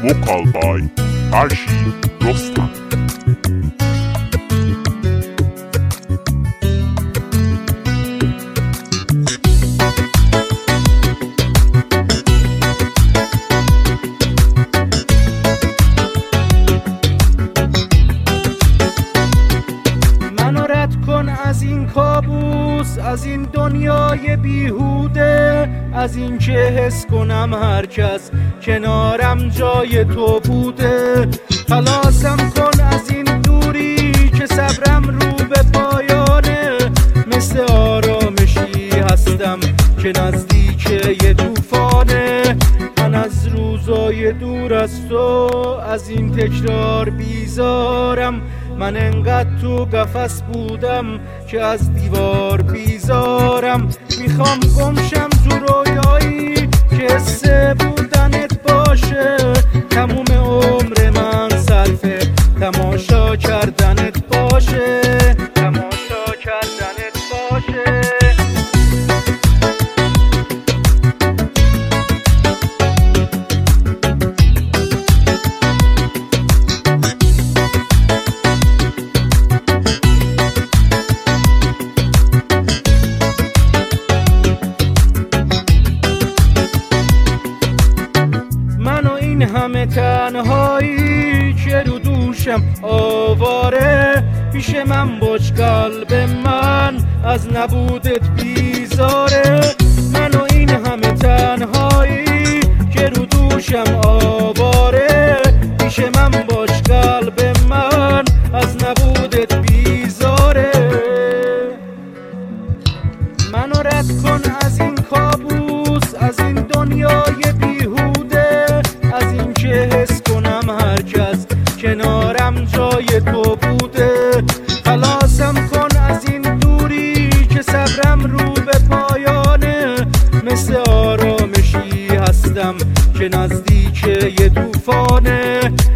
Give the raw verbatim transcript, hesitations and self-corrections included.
vocal by Farshid Rostam. از این کابوس، از این دنیای بیهوده، از این که حس کنم هر کس کنارم جای تو بوده. خلاصم کن از این دوری که صبرم رو به پایانه، مثل آرامشی هستم که نزدیک یه طوفانه. من از روزای دور از تو، از این تکرار بیزارم. من انقدر تو قفس بودم که از دیوار بیزارم. میخوام گمشم تو رویایی که حسه بودنت باشه، تموم عمر من صرف تماشا کردنت باشه، تماشا کردنت باشه. این همه تنهایی که رو دوشم آواره، پیش من باش قلب من از نبودت بیزاره. من و این همه تنهایی که رو دوشم آواره، پیش من باش قلب من از نبودت بیزاره. منو رد کن از این کابوس، از این دنیای بیهوده، از این که حس کنم هر کس کنارم جای تو بوده. خلاصم کن از این دوری که صبرم رو به پایانه، مثل آرامشی هستم که نزدیک یه طوفانه.